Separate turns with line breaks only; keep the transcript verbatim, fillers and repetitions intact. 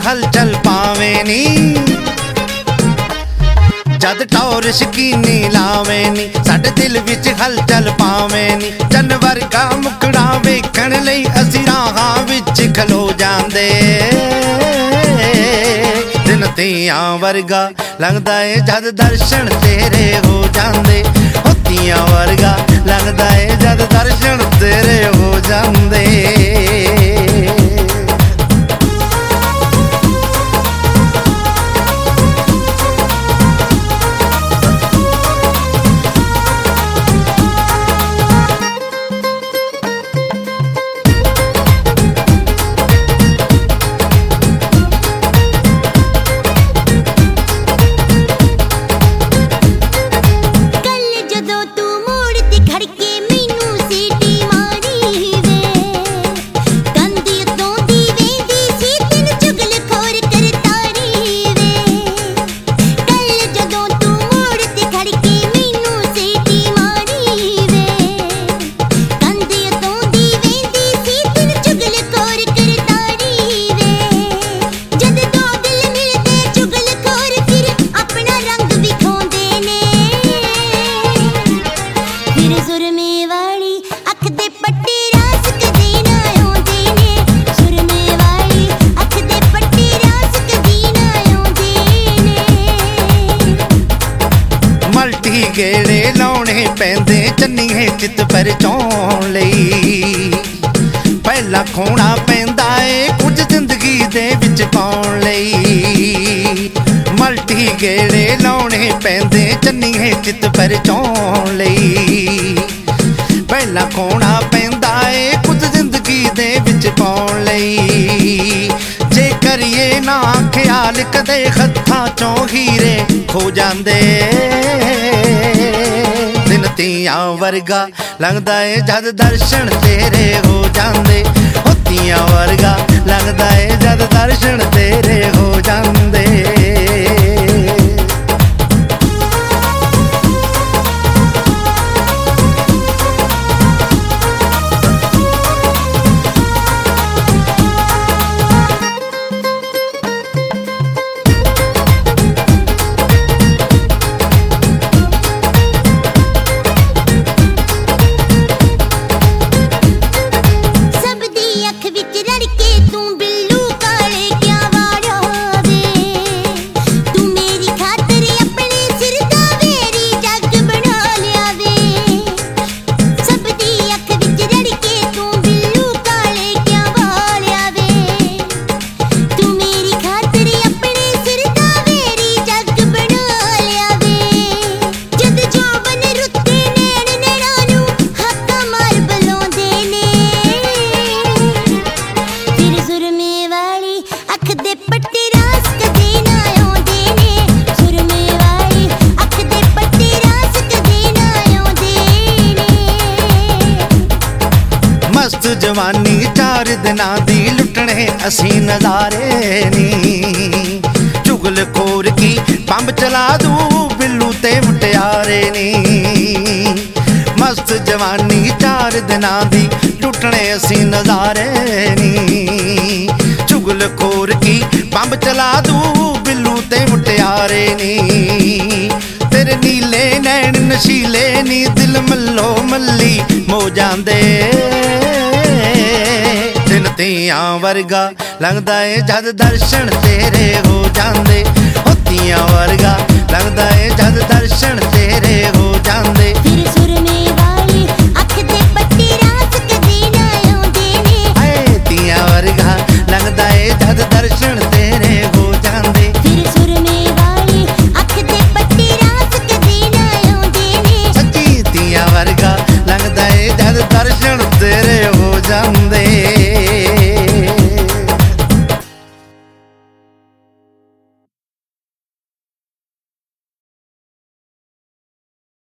हलचल पावे नी, जद टौर शकीनी लावे नी, साडे दिल विच हलचल पावे नी। चन वर्गा मुकड़ा वेखण लई असीं राहां विच खलो जांदे, दिन तियां वर्गा लगदा ए जद दर्शन तेरे हो जांदे, ओ तियां वर्गा लगदा ए जद दर्शन तेरे हो जांदे। गेड़े लाने पैंदे चन्नीए चित परचाउण लई, पहला खोना पैंदा ए कुछ जिंदगी दे विच पाउण लई। मल्टी गेड़े लाने पैंदे चन्नीए चित परचाउण लई, पहला खोना पैंदा ए कुछ जिंदगी दे विच पाउण लई। जे करिए ना ख्याल कदे हत्थां चों हीरे खो जांदे, दिन तियां वर्गा लगदा ए जद दर्शन तेरे हो जांदे, ओ तियां वर्गा लगदा ए जद दर्शन तेरे हो जांदे। मस्त जवानी चार दिनां दी लुटने असीं नज़ारे नी, चुगल खोर की बंब चला दू बिल्लू ते मुटियारे नी। मस्त जवानी चार दिनां दी लुटने असीं नज़ारे नी, चुगल खोर की बंब चला दू बिल्लू ते मुटियारे नी। तेरे नीले नैन नशीले नी दिल मल्लो मल्ली मो जांदे, दिन तियां वर्गा लगदा ए जद दर्शन तेरे हो जांदे।